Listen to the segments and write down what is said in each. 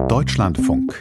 Deutschlandfunk.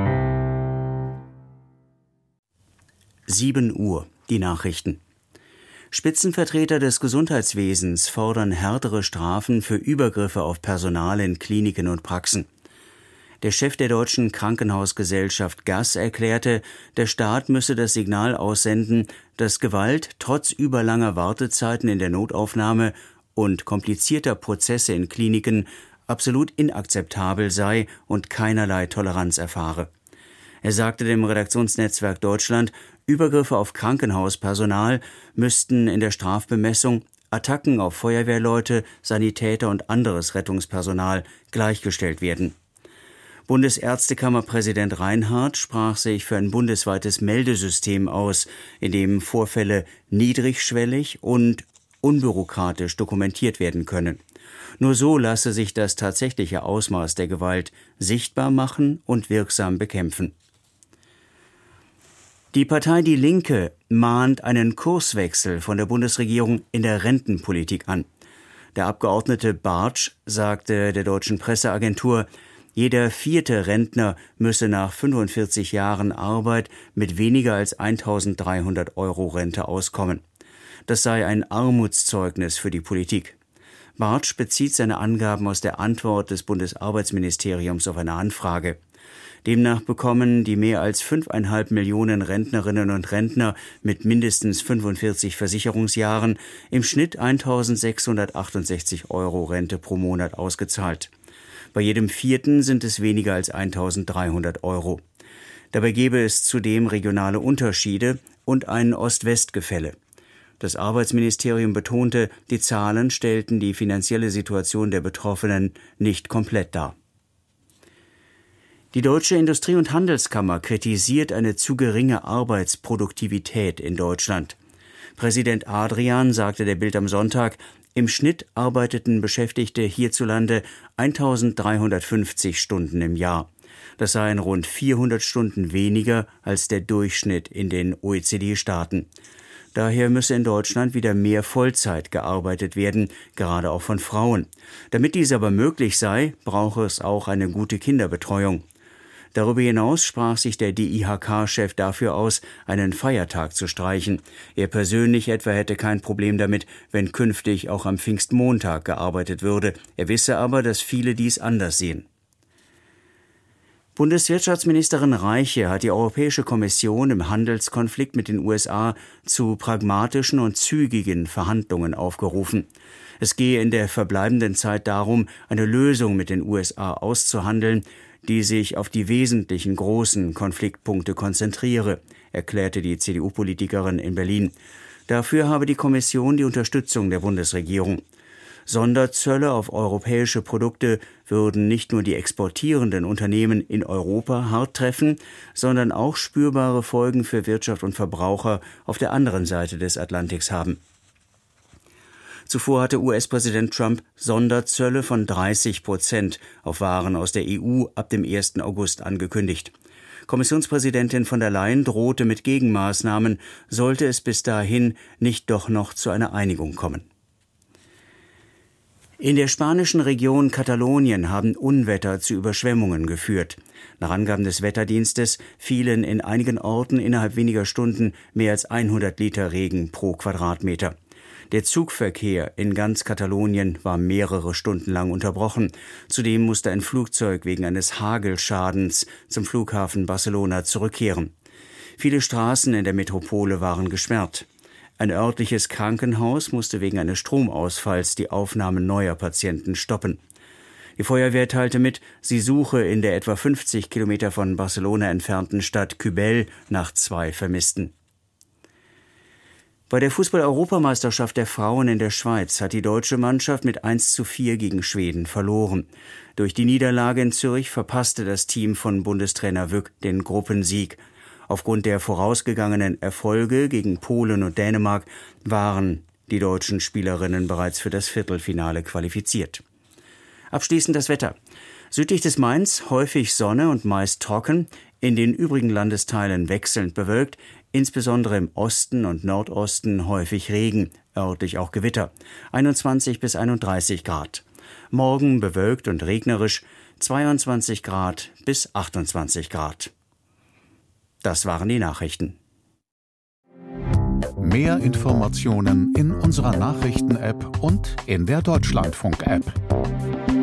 7 Uhr, die Nachrichten. Spitzenvertreter des Gesundheitswesens fordern härtere Strafen für Übergriffe auf Personal in Kliniken und Praxen. Der Chef der Deutschen Krankenhausgesellschaft GAS erklärte, der Staat müsse das Signal aussenden, dass Gewalt trotz überlanger Wartezeiten in der Notaufnahme und komplizierter Prozesse in Kliniken absolut inakzeptabel sei und keinerlei Toleranz erfahre. Er sagte dem Redaktionsnetzwerk Deutschland, Übergriffe auf Krankenhauspersonal müssten in der Strafbemessung Attacken auf Feuerwehrleute, Sanitäter und anderes Rettungspersonal gleichgestellt werden. Bundesärztekammerpräsident Reinhardt sprach sich für ein bundesweites Meldesystem aus, in dem Vorfälle niedrigschwellig und unbürokratisch dokumentiert werden können. Nur so lasse sich das tatsächliche Ausmaß der Gewalt sichtbar machen und wirksam bekämpfen. Die Partei Die Linke mahnt einen Kurswechsel von der Bundesregierung in der Rentenpolitik an. Der Abgeordnete Bartsch sagte der deutschen Presseagentur, jeder 4. Rentner müsse nach 45 Jahren Arbeit mit weniger als 1.300 € Rente auskommen. Das sei ein Armutszeugnis für die Politik. Bartsch bezieht seine Angaben aus der Antwort des Bundesarbeitsministeriums auf eine Anfrage. Demnach bekommen die mehr als 5,5 Millionen Rentnerinnen und Rentner mit mindestens 45 Versicherungsjahren im Schnitt 1.668 € Rente pro Monat ausgezahlt. Bei jedem 4. sind es weniger als 1.300 €. Dabei gebe es zudem regionale Unterschiede und ein Ost-West-Gefälle. Das Arbeitsministerium betonte, die Zahlen stellten die finanzielle Situation der Betroffenen nicht komplett dar. Die Deutsche Industrie- und Handelskammer kritisiert eine zu geringe Arbeitsproduktivität in Deutschland. Präsident Adrian sagte der Bild am Sonntag, im Schnitt arbeiteten Beschäftigte hierzulande 1.350 Stunden im Jahr. Das seien rund 400 Stunden weniger als der Durchschnitt in den OECD-Staaten. Daher müsse in Deutschland wieder mehr Vollzeit gearbeitet werden, gerade auch von Frauen. Damit dies aber möglich sei, brauche es auch eine gute Kinderbetreuung. Darüber hinaus sprach sich der DIHK-Chef dafür aus, einen Feiertag zu streichen. Er persönlich etwa hätte kein Problem damit, wenn künftig auch am Pfingstmontag gearbeitet würde. Er wisse aber, dass viele dies anders sehen. Bundeswirtschaftsministerin Reiche hat die Europäische Kommission im Handelskonflikt mit den USA zu pragmatischen und zügigen Verhandlungen aufgerufen. Es gehe in der verbleibenden Zeit darum, eine Lösung mit den USA auszuhandeln, die sich auf die wesentlichen großen Konfliktpunkte konzentriere, erklärte die CDU-Politikerin in Berlin. Dafür habe die Kommission die Unterstützung der Bundesregierung. Sonderzölle auf europäische Produkte würden nicht nur die exportierenden Unternehmen in Europa hart treffen, sondern auch spürbare Folgen für Wirtschaft und Verbraucher auf der anderen Seite des Atlantiks haben. Zuvor hatte US-Präsident Trump Sonderzölle von 30% auf Waren aus der EU ab dem 1. August angekündigt. Kommissionspräsidentin von der Leyen drohte mit Gegenmaßnahmen, sollte es bis dahin nicht doch noch zu einer Einigung kommen. In der spanischen Region Katalonien haben Unwetter zu Überschwemmungen geführt. Nach Angaben des Wetterdienstes fielen in einigen Orten innerhalb weniger Stunden mehr als 100 Liter Regen pro Quadratmeter. Der Zugverkehr in ganz Katalonien war mehrere Stunden lang unterbrochen. Zudem musste ein Flugzeug wegen eines Hagelschadens zum Flughafen Barcelona zurückkehren. Viele Straßen in der Metropole waren gesperrt. Ein örtliches Krankenhaus musste wegen eines Stromausfalls die Aufnahme neuer Patienten stoppen. Die Feuerwehr teilte mit, sie suche in der etwa 50 Kilometer von Barcelona entfernten Stadt Cubell nach 2 Vermissten. Bei der Fußball-Europameisterschaft der Frauen in der Schweiz hat die deutsche Mannschaft mit 1:4 gegen Schweden verloren. Durch die Niederlage in Zürich verpasste das Team von Bundestrainer Wück den Gruppensieg. Aufgrund der vorausgegangenen Erfolge gegen Polen und Dänemark waren die deutschen Spielerinnen bereits für das Viertelfinale qualifiziert. Abschließend das Wetter. Südlich des Mains häufig Sonne und meist trocken, in den übrigen Landesteilen wechselnd bewölkt, insbesondere im Osten und Nordosten häufig Regen, örtlich auch Gewitter, 21 bis 31 Grad. Morgen bewölkt und regnerisch, 22 Grad bis 28 Grad. Das waren die Nachrichten. Mehr Informationen in unserer Nachrichten-App und in der Deutschlandfunk-App.